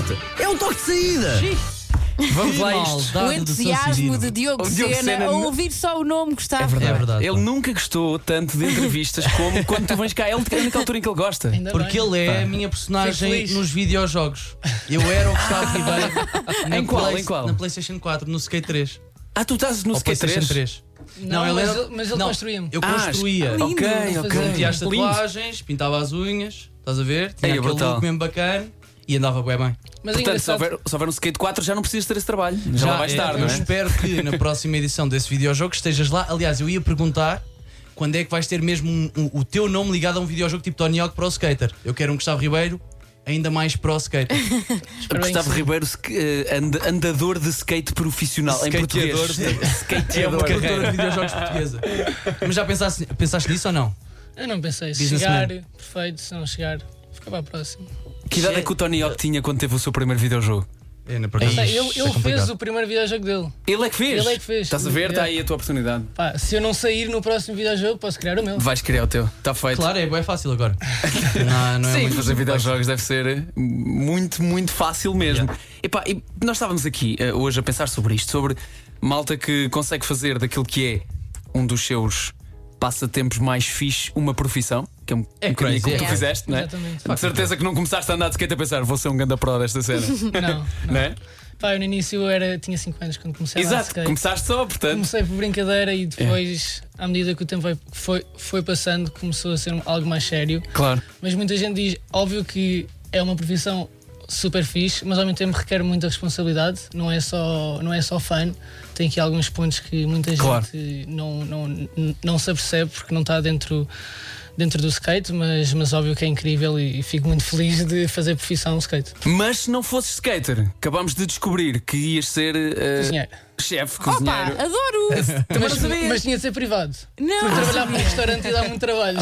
gosta. É um toque de saída. Vamos lá a isto. O entusiasmo de Diogo Sena a ouvir só o nome gostava. É verdade. Ele nunca gostou tanto de entrevistas como quando tu vens cá. Ele é naquela altura em que ele gosta. Porque ele é a minha personagem nos videojogos. Eu era o Gustavo Ribeiro. Em qual? Na PlayStation 4, no Skate 3. Ah, tu estás no Skate 3? Não, mas ele construía-me. Eu construía. Ok. Metia as tatuagens, pintava as unhas. Estás a ver? Tinha aquele look mesmo bacana. E andava bem. Mas portanto, se houver um Skate 4 já não precisas ter esse trabalho. Já vai estar, não é? Eu espero que na próxima edição desse videojogo estejas lá. Aliás, eu ia perguntar quando é que vais ter mesmo o teu nome ligado a um videojogo tipo Tony Hawk Pro Skater. Eu quero um Gustavo Ribeiro ainda mais Pro Skater. Gustavo Ribeiro, andador de skate profissional em português. Skateador. É uma carreira de videojogos portuguesa. Mas já pensaste nisso ou não? Eu não pensei. Se chegar, perfeito. Se não chegar, fica para a próxima. Que idade é que o Tony Hawk tinha quando teve o seu primeiro videojogo? Ele fez o primeiro videojogo dele. Ele é que fez? Ele é que fez. Estás a ver? Está aí a tua oportunidade. Pá, se eu não sair no próximo videojogo, posso criar o meu. Vais criar o teu. Está feito. Claro, é fácil agora. não Sim, muito fazer videojogos deve ser muito, muito fácil mesmo. Epá, e nós estávamos aqui hoje a pensar sobre isto, sobre malta que consegue fazer daquilo que é um dos seus passatempos mais fixe uma profissão, que é um bocadinho como tu fizeste, não é? Exatamente. De certeza que não começaste a andar de skate a pensar, vou ser um ganda pro desta cena. Não. É? Pá, eu no início tinha 5 anos quando comecei a andar de Exato, skate. começaste só, portanto. Comecei por brincadeira e depois, à medida que o tempo foi passando, começou a ser algo mais sério. Claro. Mas muita gente diz, óbvio que é uma profissão super fixe, mas ao mesmo tempo requer muita responsabilidade, não é só fun. Tem aqui alguns pontos que muita gente não se apercebe porque não está dentro do skate, mas óbvio que é incrível e fico muito feliz de fazer profissão skate. Mas se não fosses skater, acabámos de descobrir que ias ser chefe, cozinheiro. Opa, adoro! Mas tinha de ser privado. Não. Porque trabalhar para um restaurante e dá muito trabalho.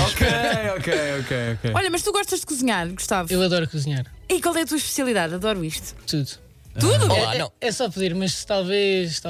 Ok. Olha, mas tu gostas de cozinhar, Gustavo? Eu adoro cozinhar. E qual é a tua especialidade? Adoro isto. Tudo. Tudo? É só pedir, mas talvez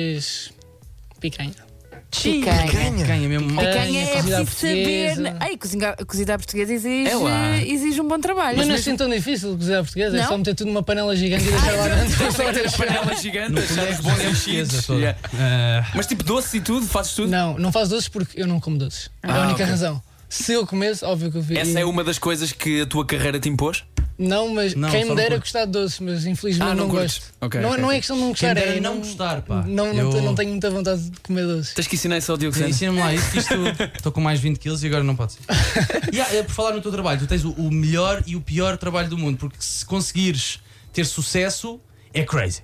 picanha. Picanha mesmo. Picanha é cozida preciso saber. portuguesa. Ei, cozinhar portuguesa exige um bom trabalho. Mas não é assim tão difícil cozinhar portuguesa, é Não? só meter tudo numa panela gigante e deixar lá dentro. Panela gigante, os bons enchidos. Mas tipo doce e tudo, fazes tudo? Não faço doces porque eu não como doces. É a única razão. Se eu comesse, óbvio que eu fiz. Essa é uma das coisas que a tua carreira te impôs? Não, mas quem me dera gostar de doces, mas infelizmente não gosto. Não é questão de não gostar, Quem dera não gostar, pá. Não tenho muita vontade de comer doces. Tens que ensinar isso ao Diogo Sena. Ensina-me lá isso, que isto estou com mais 20 quilos e agora não pode ser. Por falar no teu trabalho, tu tens o melhor e o pior trabalho do mundo, porque se conseguires ter sucesso, é crazy.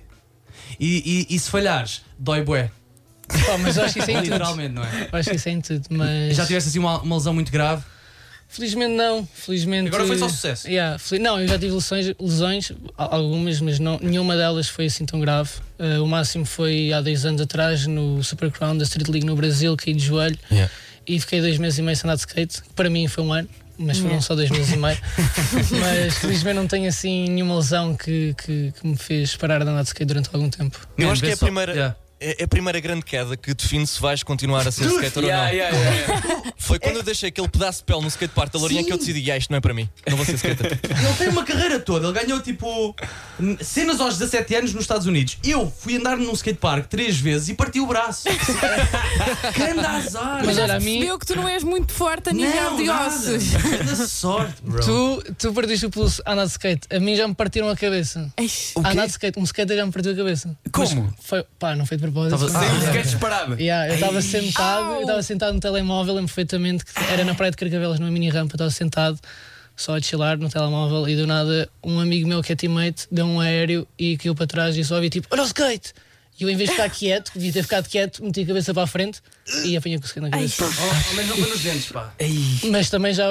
E se falhares, dói bué. Pá, mas eu acho que isso é em tudo. Literalmente, não é? Eu acho que isso é em tudo, mas... Já tiveste assim uma lesão muito grave? Felizmente não. Agora foi só sucesso. Não, eu já tive lesões, algumas, mas nenhuma delas foi assim tão grave. O máximo foi há 10 anos atrás no Super Crown da Street League no Brasil, caí de joelho e fiquei 2 meses e meio sem andar de skate. Para mim foi um ano, mas foram só 2 meses e meio. Mas felizmente não tenho assim nenhuma lesão que me fez parar de andar de skate durante algum tempo. Eu acho que é a primeira. É a primeira grande queda que define se vais continuar a ser skater ou não. Foi quando eu deixei aquele pedaço de pele no skatepark da Lourinhã que eu decidi, isto não é para mim, não vou ser skater. Ele tem uma carreira toda, ele ganhou tipo cenas aos 17 anos nos Estados Unidos. Eu fui andar num skatepark 3 vezes e parti o braço. Grande azar. Mas já percebeu que tu não és muito forte a nível de ossos. Grande sorte, bro. Tu perdiste o pulso a andar de skate. A mim já me partiram a cabeça. A andar de skate, um skater já me partiu a cabeça. Como? Não foi de propósito. Sem skate disparado. Eu estava sentado no telemóvel, lembro perfeitamente que era na Praia de Carcavelos, numa mini rampa, estava sentado só a chilar no telemóvel e do nada um amigo meu que é teammate deu um aéreo e caiu para trás e só ouvi tipo, olha o skate! E eu, em vez de ficar quieto, devia ter ficado quieto, meti a cabeça para a frente e apanhei com o skate na cabeça. Mas não foi nos dentes, pá. Mas também já.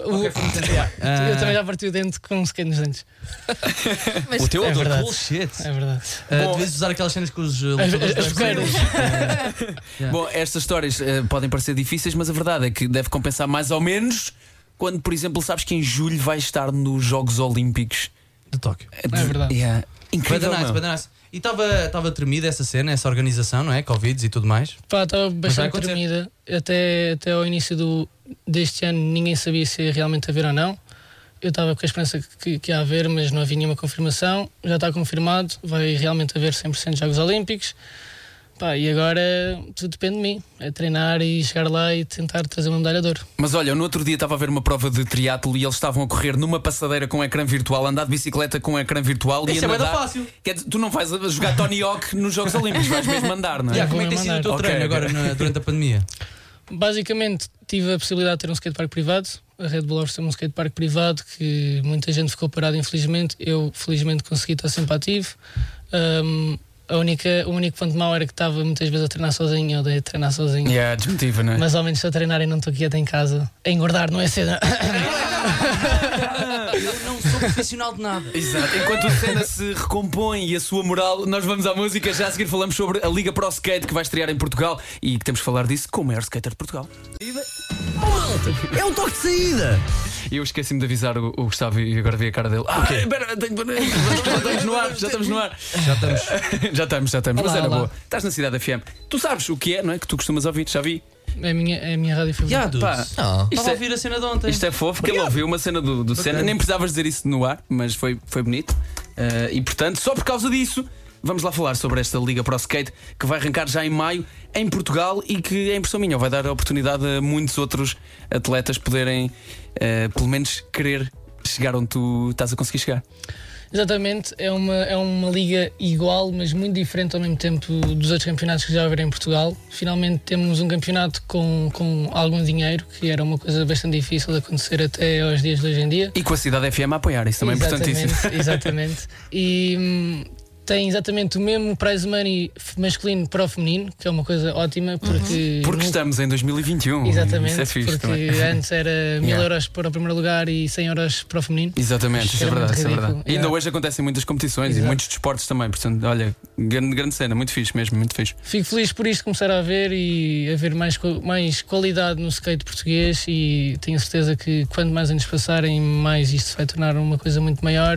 Eu também já parti o dente com um skate nos dentes. O teu é verdade. Bullshit. É verdade. Devias usar aquelas cenas com os As fogueiras. Bom, estas histórias podem parecer difíceis, mas a verdade é que deve compensar mais ou menos quando, por exemplo, sabes que em julho vai estar nos Jogos Olímpicos de Tóquio. É verdade. Incrível. Nice. E estava tremida essa cena, essa organização, não é? Covid e tudo mais. Estava bastante tremida. Até ao início deste ano ninguém sabia se ia realmente haver ou não. eu estava com a esperança que ia haver, mas não havia nenhuma confirmação. Já está confirmado, vai realmente haver 100% de Jogos Olímpicos. Pá, e agora tudo depende de mim. É treinar e chegar lá e tentar trazer uma medalha de ouro. Mas olha, no outro dia estava a ver uma prova de triatlo e eles estavam a correr numa passadeira com ecrã virtual, andar de bicicleta com ecrã virtual. Isso e é bem nadar. fácil. Quer dizer, tu não vais a jogar Tony Hawk nos Jogos Olímpicos, vais mesmo andar, não é? Como é que tem sido o teu treino agora durante a pandemia? Basicamente, tive a possibilidade de ter um skatepark privado. A Red Bull ofereceu um skatepark privado que muita gente ficou parada, infelizmente. Eu, felizmente, consegui estar sempre ativo. O único ponto mau era que estava muitas vezes a treinar sozinho. Eu odeio treinar sozinho. Desmotiva, não é? Mas ao menos estou a treinar e não estou quieto em casa. A engordar, não é cedo. Eu não sou profissional de nada. Exato. Enquanto o Senna se recompõe e a sua moral, nós vamos à música. Já a seguir falamos sobre a Liga Pro Skate que vai estrear em Portugal e que temos que falar disso com o maior skater de Portugal. É um toque de saída! E eu esqueci-me de avisar o Gustavo e agora vi a cara dele. Espera, já estamos no ar, já estamos no ar. Já estamos. Olá, Mas era olá. boa. Estás na Cidade FM. Tu sabes o que é, não é? Que tu costumas ouvir, já vi. É a minha rádio favorita. Pá, Estava a ouvir a cena de ontem. isto é fofo, que ele ouviu uma cena do Senna. Nem precisavas dizer isso no ar, mas foi bonito. E portanto, só por causa disso, vamos lá falar sobre esta Liga Pro Skate que vai arrancar já em maio em Portugal e que, é impressão minha, vai dar a oportunidade a muitos outros atletas poderem, pelo menos, querer chegar onde tu estás a conseguir chegar. Exatamente, é uma liga igual, mas muito diferente ao mesmo tempo dos outros campeonatos que já houveram em Portugal. Finalmente temos um campeonato com algum dinheiro, que era uma coisa bastante difícil de acontecer até aos dias de hoje em dia. E com a Cidade FM a apoiar, isso também é importantíssimo. Exatamente. E tem exatamente o mesmo prize money masculino para o feminino, que é uma coisa ótima, porque estamos em 2021. Exatamente, Isso é fixe porque também. antes era 1000 euros para o primeiro lugar e 100 euros para o feminino. Exatamente, isso é verdade, isso é verdade. ridículo. E ainda hoje acontecem muitas competições Exato. e muitos desportos também. Portanto, olha, grande cena, muito fixe mesmo, muito fixe. Fico feliz por isto começar a haver e haver mais qualidade no skate português, e tenho certeza que quanto mais anos passarem, mais isto se vai tornar uma coisa muito maior,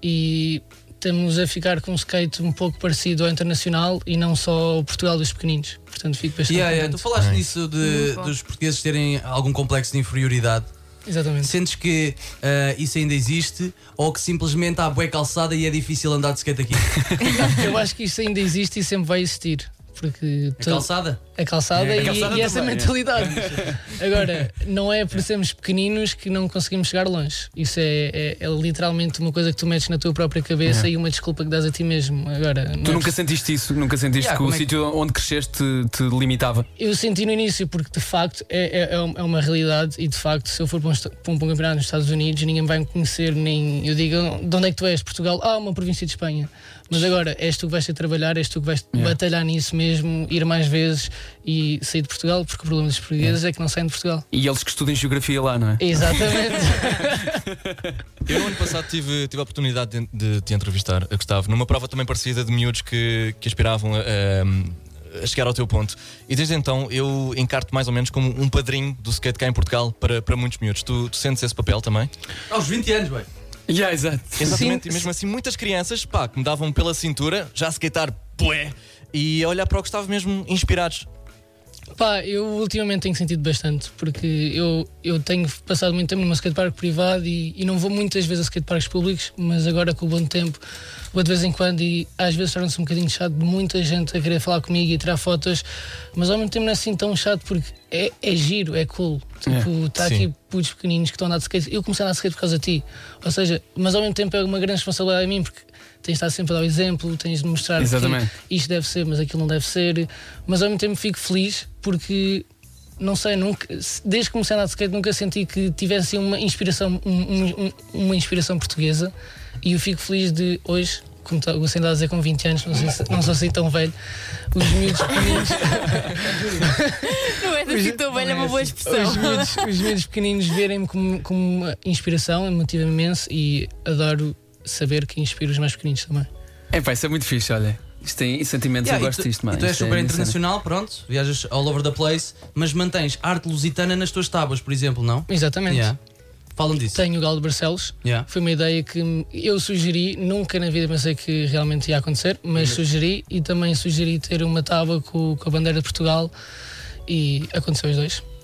e estamos a ficar com um skate um pouco parecido ao internacional e não só o Portugal dos pequeninos. Portanto, fico bastante contente. Tu falaste nisso dos portugueses terem algum complexo de inferioridade. Exatamente. Sentes que isso ainda existe ou que simplesmente há bué calçada e é difícil andar de skate aqui? Eu acho que isto ainda existe e sempre vai existir. Porque A calçada? a calçada e essa também, mentalidade. Agora, não é por sermos pequeninos que não conseguimos chegar longe. Isso é literalmente uma coisa que tu metes na tua própria cabeça e uma desculpa que dás a ti mesmo. Agora, Tu nunca sentiste isso? Nunca sentiste que o sítio onde cresceste te limitava? Eu senti no início, porque de facto é uma realidade, e de facto, se eu for para um campeonato nos Estados Unidos, ninguém vai me conhecer, nem eu digo de onde é que tu és, Portugal, uma província de Espanha. Mas agora és tu que vais ter de trabalhar, és tu que vais batalhar nisso mesmo, ir mais vezes e sair de Portugal, porque o problema dos portugueses é que não saem de Portugal. E eles que estudam geografia lá, não é? Exatamente. Eu no ano passado tive a oportunidade de te entrevistar, Gustavo, numa prova também parecida de miúdos que aspiravam a chegar ao teu ponto. E desde então eu encarto mais ou menos como um padrinho do skate cá em Portugal para muitos miúdos. Tu sentes esse papel também? Aos 20 anos, bem. Exato. Exatamente, e mesmo assim muitas crianças que me davam pela cintura, já a skatear bué, e a olhar para o Gustavo mesmo inspirados. Eu ultimamente tenho sentido bastante, porque eu tenho passado muito tempo numa skatepark privado e não vou muitas vezes a skateparks públicos, mas agora com o bom tempo vou de vez em quando, e às vezes torna-se um bocadinho chato de muita gente a querer falar comigo e tirar fotos, mas ao mesmo tempo não é assim tão chato, porque é giro, é cool. Tipo, está aqui putos pequeninos que estão a andar de skate. Eu comecei a andar de skate por causa de ti. Ou seja, mas ao mesmo tempo é uma grande responsabilidade a mim, porque tens de estar sempre a dar o exemplo, tens de mostrar que isto deve ser, mas aquilo não deve ser. Mas ao mesmo tempo fico feliz porque, não sei, desde que comecei a andar de skate nunca senti que tivesse uma inspiração, uma inspiração portuguesa, e eu fico feliz de hoje, como você ainda a dizer, com 20 anos, não sou assim tão velho, os miúdos pequeninos. Não é assim tão velho, é uma boa expressão. Os miúdos pequeninos verem-me como uma inspiração, motiva-me imenso, e adoro saber que inspiro os mais pequeninos também. Isso é muito fixe, olha. Isto tem sentimentos, eu gosto disto, mano. Tu és super internacional, pronto, viajas all over the place, mas mantens arte lusitana nas tuas tábuas, por exemplo, não? Exatamente. Falam disso. Tenho o Galo de Barcelos. Foi uma ideia que eu sugeri, nunca na vida pensei que realmente ia acontecer, mas sugeri, e também sugeri ter uma tábua com a bandeira de Portugal, e aconteceu os dois.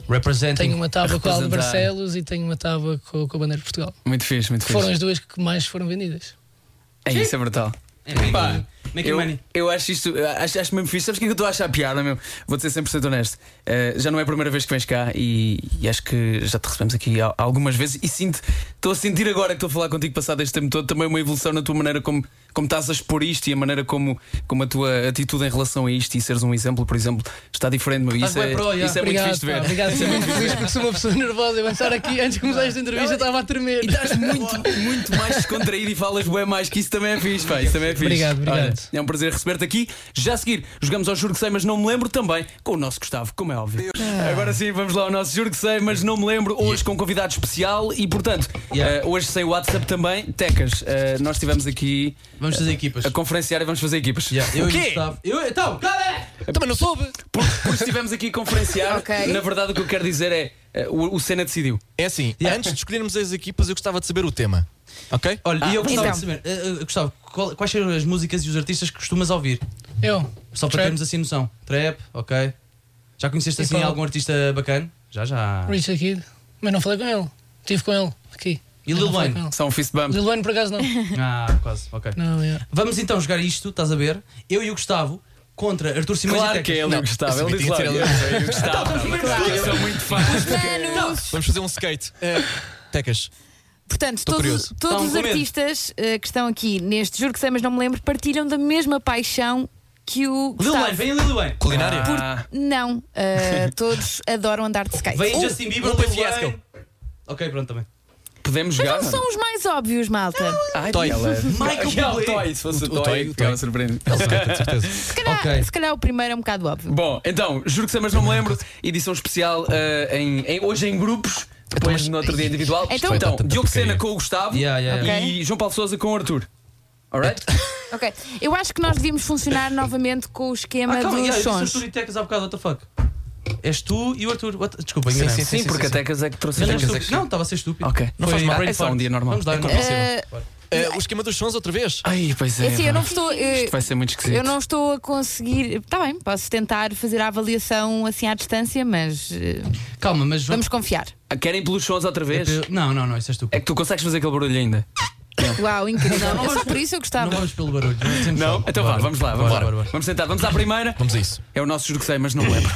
Representing. Tenho uma tábua com o Aldo Representar. Barcelos e tenho uma tábua com a bandeira de Portugal. Muito fixe, muito Que foram fixe. as duas que mais foram vendidas. É isso, é brutal. Pá, Making money. eu acho isto, acho mesmo fixe. Sabes o que é que eu estou a achar piada, meu? Vou ser 100% honesto. Já não é a primeira vez que vens cá e acho que já te recebemos aqui algumas vezes. E estou a sentir agora que estou a falar contigo, passado este tempo todo, também uma evolução na tua maneira como estás a expor isto e a maneira como a tua atitude em relação a isto e seres um exemplo, por exemplo, está diferente, meu. Isso é, isso é muito fixe de ver. Obrigado, estou muito feliz porque sou uma pessoa nervosa. Eu estar aqui antes de começar esta entrevista estava a tremer. E estás muito mais descontraído e falas bem mais, que isso também é fixe, pá. Isso também é fixe. Obrigado. Olha, é um prazer receber-te aqui. Já a seguir, jogamos ao Juro que Sei, mas não me lembro também com o nosso Gustavo, como é óbvio. Agora sim, vamos lá ao nosso Juro que Sei, mas não me lembro. Hoje com um convidado especial e, portanto, hoje sem WhatsApp também. Tecas, nós estivemos aqui Vamos fazer equipas. a conferenciar e vamos fazer equipas. Eu e o Gustavo. Então, cara! Também não soube. Porque estivemos aqui a conferenciar, Ok. na verdade o que eu quero dizer é o Senna decidiu. É assim, antes de escolhermos as equipas, eu gostava de saber o tema. Ok? Olha, e eu gostava então. de saber, Gustavo, quais são as músicas e os artistas que costumas ouvir? Eu. Só para Trap. termos assim noção. Trap, ok. Já conheceste assim Tipo- algum artista bacana? Já. Richard Kid. Mas não falei com ele. Estive com ele aqui. E Mas Lil não falei Wayne? com ele. São um fist bump. Lil Wayne por acaso não. Ah, quase, ok. Não, é. Vamos então jogar isto, estás a ver? Eu e o Gustavo contra Arthur Simões Claro e que é Tecas. ele, eu gostava. Ele disse tinha lá. de ser ele. Eu gostava. Eu sou muito fã. Manos. Vamos fazer um skate. Tecas. Portanto, Estou todos curioso. Estão os com medo? artistas que estão aqui neste Juro que Sei, mas não me lembro, partilham da mesma paixão que o Lil Gustavo. Wayne, vem Lil Wayne. Culinária. Não, todos adoram andar de skate. Vem Justin Bieber, Lupe Lil Fiasco. Wayne. Ok, pronto, também. Podemos Mas jogar? não são os mais óbvios, malta. Ai, Toy. Michael Bublé. Toy. Se fosse o O Toy, Toy, ficava surpreendido. De certeza. Se calhar o primeiro é um bocado óbvio. Bom, então, Juro que Sei, mas não me lembro. Edição especial hoje em grupos, depois no outro dia individual. Então- Então, Tanta Diogo porcaria. Sena com o Gustavo Yeah. e João Paulo Sousa com o Arthur. Alright? Ok. Eu acho que nós devíamos funcionar novamente com o esquema Calma, dos eu disse sons. Arthur e Tecas há bocado, what the fuck? És tu e o Arthur. Desculpa, enganei. Sim, porque a Tecas é que trouxe Mas a és Tecas tu. aqui. Não, estava a ser estúpido. Ok, não faz Foi mal. brain É só um fart. dia normal. Vamos dar, É então. compreensível. O esquema dos sons outra vez. Ai, pois é. É assim, eu não pá. estou. Isto vai ser muito esquisito. Eu não estou a conseguir. Está bem, posso tentar fazer a avaliação assim à distância, mas Calma, mas vamos confiar. Querem pelos sons outra vez? Não, isso é É estúpido. que tu consegues fazer aquele barulho ainda? Uau, incrível. É só por isso eu Não gostava. vamos pelo barulho. Não? Então vá, vamos lá, vamos lá. Vamos tentar, vamos à primeira. Vamos a isso. É o nosso Juro que Sei, mas não me lembro.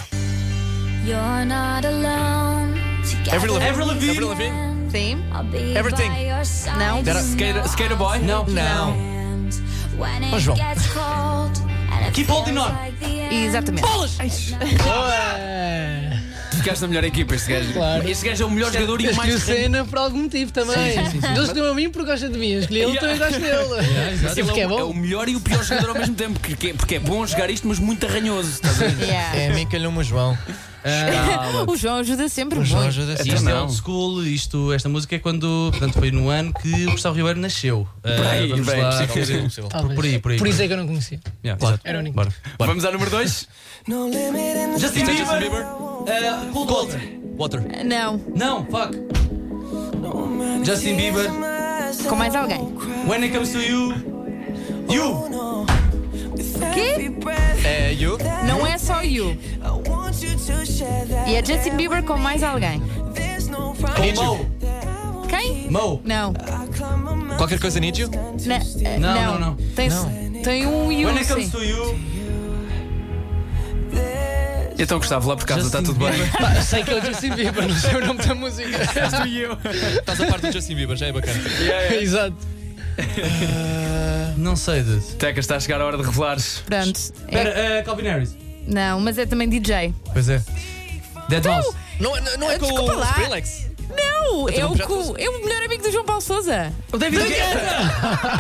You're not alone. Avril Avril Lavigne. Avril Lavigne. Sim? I'll be Everything. by your side. Não? Skater Boy? Não. And when it João. gets cold and it Keep holding feels on. like the end. Exatamente. Ficaste na melhor equipa, este gajo. Claro. Este gajo é o melhor jogador e Eu o mais escolhi o Senna por algum motivo também. Ele escolheu a mim porque gosta de mim. Eu escolhi ele também gosta dele. exato. Porque é É o bom. melhor e o pior jogador ao mesmo tempo, porque é bom jogar isto, mas muito arranhoso. Estás a ver? Yeah. É a mim que calhou o João. O João ajuda sempre O João muito. ajuda Então assim. Isto é não. old school, esta música é quando, portanto, foi no ano que o Gustavo Ribeiro nasceu. aí, Vamos bem, lá. possível. Talvez. Por aí. Por isso é que eu não conhecia. Yeah, Claro. exato. Era o único. Bora. Vamos à número 2? Justin Bieber. Cool Gold. Water. Não. Não, fuck. Justin Bieber. Com mais alguém. When it comes to you. You. Quê? É you. Não é só You. E é Justin Bieber com mais alguém. Com Mo. Quem? Mo. Não. Qualquer coisa need you? Não. Tem um You, When it comes sim. to you. Então, Gustavo, lá por casa está Justin tudo bem. Bieber. Pá, sei que é o Justin Bieber, não sei o nome da música. Estás a parte do Justin Bieber, já é bacana. Exato. Não sei, dude. Teca, está a chegar a hora de revelares. Pronto. Espera, Calvin Harris. Não, mas é também DJ. Pois é. Dead Mouse. Não é com Desculpa o lá. Skrillex? Não, é também o, já trouxe. é o melhor amigo do João Paulo Sousa. O David Guetta.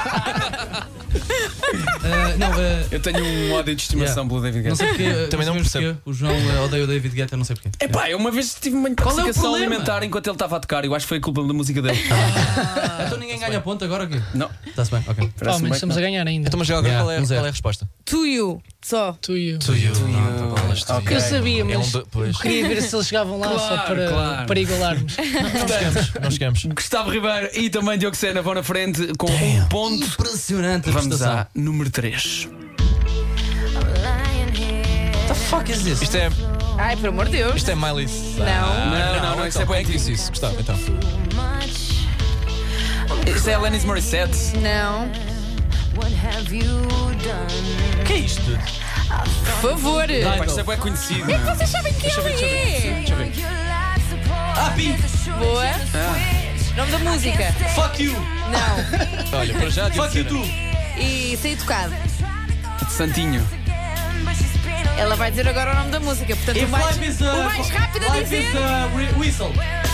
Não, Eu tenho um ódio de estimação pelo David não Guetta. sei porque. Também não percebo. O João odeia o David Guetta, não sei porquê. Epá, eu uma vez tive uma é o intoxicação problema? alimentar enquanto ele estava a tocar. Eu acho que foi a culpa da música dele. Então ninguém ganha ponto agora aqui? Não. Está-se bem, ok. Pá, mas estamos a ganhar ainda. Então, mas agora Yeah, qual é a resposta? To You. Só. To You. Ok. Eu sabia, É mas pois. queria ver se eles chegavam lá só Claro. para igualarmos. Nós chegamos. Gustavo Ribeiro e também Diogo Sena vão na frente com um ponto. Impressionante a Vamos prestação. à número 3. I'm lying here. What the fuck is this? Isto é Ai, por amor de Deus. Isto é Miley. Não. Isso é bem que disse isso. Gustavo, então. Isso é Alanis Morissette. Não. O que é isto? Por favor. Pá, isto é bem conhecido. Vocês sabem quem ele é? Ah, Pink! Boa. Nome da música. Fuck you! Não. Olha, para já. Fuck you too! E sei tocado. Santinho. Ela vai dizer agora o nome da música. Portanto, If o mais life is rápido a life dizer. is a whistle.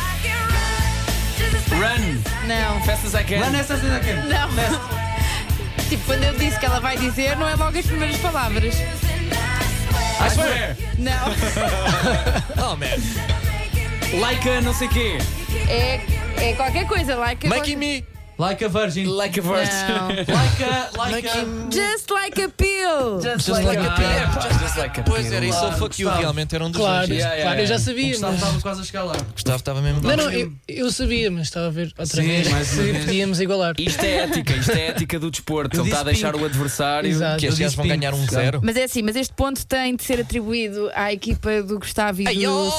Run. Não. Fast as I can. Lá nessa cena aqui. Não. Tipo, quando eu disse que ela vai dizer, não é logo as primeiras palavras. I swear. Não. Oh, man. Like a não sei quê. É qualquer coisa. Making me. Like a virgin. Like a verse. Não. Like a. Just like a pill. Just like a pill. Just like a Pois era isso, Claro, o fuck you Gustavo. realmente era um dos Claro, dois. claro, eu já sabia. Gustavo Mas... estava quase a chegar lá. Gustavo estava mesmo. Não, eu sabia, mas estava a ver outra Sim, vez mais uma se vez. podíamos igualar. Isto é ética do desporto. Eu Ele está a disse deixar pink. o adversário. Exato. Que estes gajos vão disse ganhar pink. 1-0. Mas é assim, mas este ponto tem de ser atribuído à equipa do Gustavo e do oh!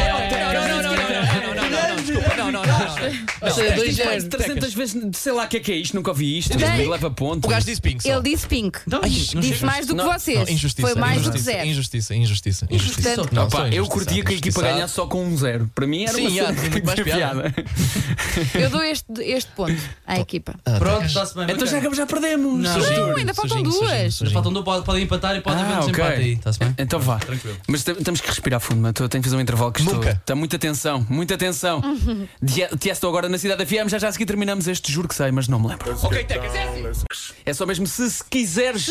Célia. Desculpa, não. Ou seja, 2-0. 300 vezes, sei lá o que é isto, nunca ouvi isto. Tem. Leva ponto. O gajo disse pink só. Ele disse pink. Não, Disse mais do que Não, vocês. Não, injustiça. Foi mais do que injustiça, zero. Injustiça. Portanto, Não, Opa, só eu injustiçado, curtia que a equipa injustiçado. ganhasse só com 1-0. Para mim era Sim, uma tinha muito mais piada. eu dou este ponto à equipa. Pronto, está-se bem. Então bacana. já perdemos. Não. Não, ainda faltam duas. Ainda faltam duas, podem empatar e pode haver um desempate aí. Está-se bem? Então vá. Tranquilo. Mas temos que respirar fundo, mas tenho que fazer um intervalo que estou. Nunca. Está muita tensão, muita tensão. Tiesto agora na cidade da FM, já a seguir terminamos este, juro que sei, mas não me lembro. Ok, Tecas, é assim. É só mesmo se quiseres.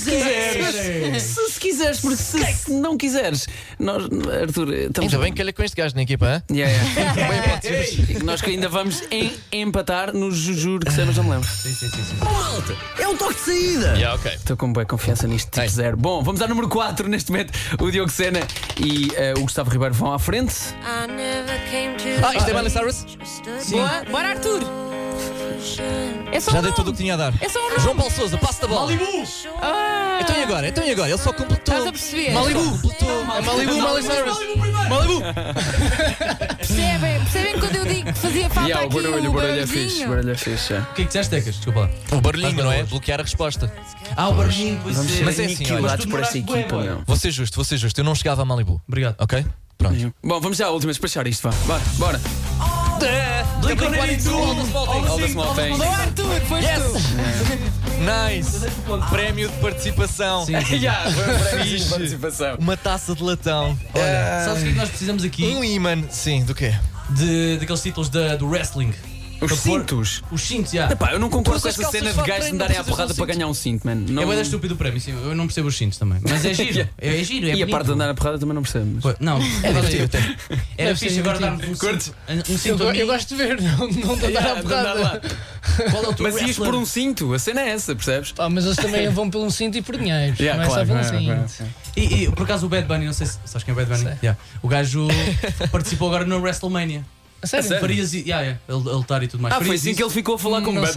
Se quiseres, porque se não quiseres. Nós, Arthur, estamos. Ainda bem que olha com este gajo na equipa, hã? Yeah. E que nós que ainda vamos empatar no juro que sei, mas não me lembro. Sim. Malta, é o toque de saída. Yeah, ok. Estou com boa confiança nisto, tipo Ei. 0. Bom, vamos ao número 4 neste momento. O Diogo Sena e o Gustavo Ribeiro vão à frente. Isto é Miley Cyrus? Bora, Arthur. É só Já um dei nome. tudo o que tinha a dar. É só um nome. João Paulo Sousa, passo da bola. Malibu! Ah, Então e agora? Ele só completou. Estás a perceber? Malibu completou. É Malibu, Miley Cyrus. Malibu. Percebem quando eu digo que fazia falta aqui O barulho é fixe. barulhinho? O barulho é fixe. Já. O que é que disseste, Tecas? Desculpa lá. O barulhinho, não é? Bloquear a resposta. Ah, o barulhinho, pois Vamos é. ser Mas é assim, aniquilados olha, por esta tu demoraste equipa, bué, meu. Vou ser justo. Eu não chegava a Malibu. Obrigado. Ok? Pronto. Bom, vamos já à última, despachar isto, vá. Bora. Blink-182, All the small things. Boa, Arthur, foste tu. Nice. Prémio de participação. Sim. Já, foi um prémio de Fixe. participação. Uma taça de latão. Olha, sabes o que é que nós precisamos aqui? Um imã. Sim, do quê? Daqueles títulos do wrestling. Os Para pôr- cintos. Os cintos, já. Epá, eu não concordo com As essa calças cena de de fato gajos de treino, me darem à não precisas porrada de para ganhar um cinto, man. Não... É bem estúpido o prémio, sim, eu não percebo os cintos também. Mas é giro. É giro, é E a bonito. parte de andar à porrada também não percebo. mas- Pô, não, era Deve fixe ser agora divertido. dar-me um Curtes? cinto. Um cinto a mim. Eu gosto de ver, não de andar Yeah, à de andar porrada. lá. Qual é o teu Mas ias wrestler? por um cinto, a cena é essa, percebes? Pá, mas eles também vão pelo um cinto e por dinheiro. Yeah, não é claro, só pelo claro, cinto. E por acaso o Bad Bunny, não sei se sabes quem é o Bad Bunny? Sei. Yeah. O gajo participou agora no WrestleMania. A sério? sério? Farias e. Ele lutar e tudo mais. Ah, foi Farias assim isso? que ele ficou a falar com o Não Bad sei.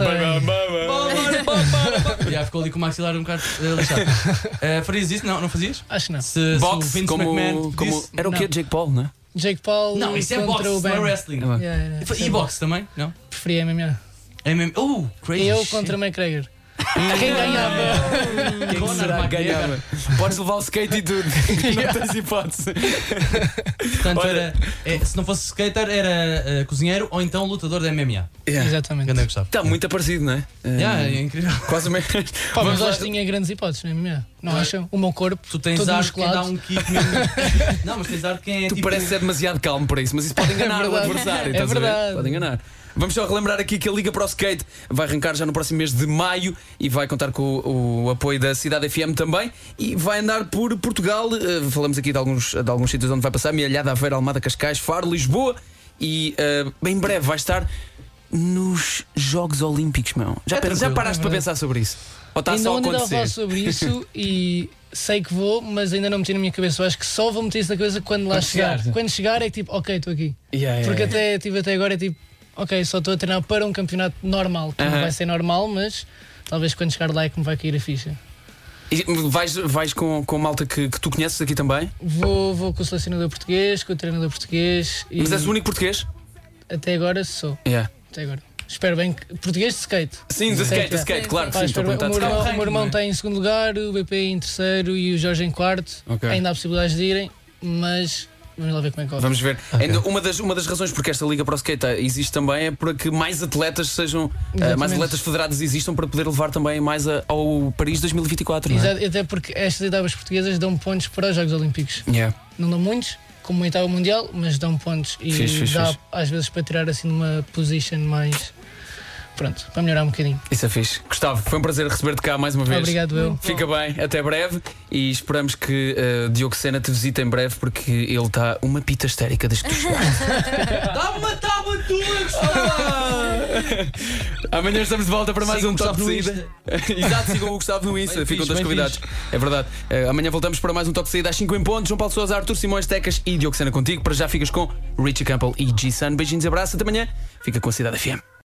Yeah, ficou ali com o maxilar um bocado lixado. Farias isso? Não fazias? Acho que não. Se o Boxe, Vince McMahon como disse- era o quê? Não. Jake Paul, não é? Jake Paul Não, isso é contra boxe, o não Ben. é wrestling. Ah, Yeah, E boxe também? Não? Preferia MMA. É mesmo. Crazy. Eu shit. contra McGregor. Quem ganhava? Quem Conor será que McGregor. ganhava? Podes levar o skate e tudo. Não tens hipótese. Portanto, Olha. se não fosse skater, era cozinheiro ou então lutador de MMA. Exatamente. Grande Gustavo. Está muito parecido, não é? É incrível. Quase o mesmo. Pá, Vamos mas lá. acho que tinha grandes hipóteses no MMA. Não acham? O meu corpo, Tu tens todo ar de quem dá musculado. um kick mesmo. Não, mas tens ar de quem é Tu tipo. pareces ser demasiado calmo para isso, mas isso pode enganar o verdade. adversário. É estás a ver? verdade. Pode enganar. Vamos só relembrar aqui que a Liga Pro Skate vai arrancar já no próximo mês de maio e vai contar com o apoio da Cidade FM também e vai andar por Portugal. Falamos aqui de alguns sítios onde vai passar: Mialhada, Aveiro, Almada, Cascais, Faro, Lisboa e bem em breve vai estar nos Jogos Olímpicos, meu. Já tranquilo, paraste para pensar sobre isso? Ou está Ainda só a ontem estava a falar acontecer? sobre isso e sei que vou, mas ainda não meti na minha cabeça. Eu acho que só vou meter isso na cabeça quando lá Quando chegar. chegar. Quando chegar é tipo, ok, estou aqui. Yeah, Porque yeah. até agora é tipo, ok, só estou a treinar para um campeonato normal, que não vai ser normal, mas talvez quando chegar lá é que me vai cair a ficha. E vais com malta que tu conheces aqui também? Vou com o selecionador português, com o treinador português. Mas és o único português? Até agora sou. Yeah. Até agora. Espero bem que. Português de skate. Sim, de skate, claro que sim. Estou a perguntar de skate. O meu irmão está em segundo lugar, o BP em terceiro e o Jorge em quarto. Ok. Ainda há possibilidades de irem, mas vamos lá ver como é que corre. Vamos ver. Ainda uma das razões porque esta Liga Pro Skate existe também é para que mais atletas sejam, mais atletas federados existam para poder levar também mais ao Paris 2024. Não é? Exato, até porque estas etapas portuguesas dão pontos para os Jogos Olímpicos. Yeah. Não dão muitos, como uma etapa mundial, mas dão pontos e dá às vezes para tirar assim numa position mais. Pronto, para melhorar um bocadinho. Isso é fixe. Gustavo, foi um prazer receber-te cá mais uma vez. Obrigado, eu. Fica bem, até breve. E esperamos que Diogo Sena te visite em breve, porque ele está uma pita histérica desde que tu chegaste. Dá-me uma tábua tua, Gustavo! Amanhã estamos de volta para mais Sigam um Toque de Saída. Exato, sigam o Gustavo no Insta, ficam todos convidados. É verdade. Amanhã voltamos para mais um Toque de Saída às 5 em ponto. João Paulo Sousa, Arthur Simões, Tecas e Diogo Sena contigo. Para já ficas com Richie Campbell e G-Sun. Beijinhos e abraços. Até amanhã. Fica com a Cidade FM.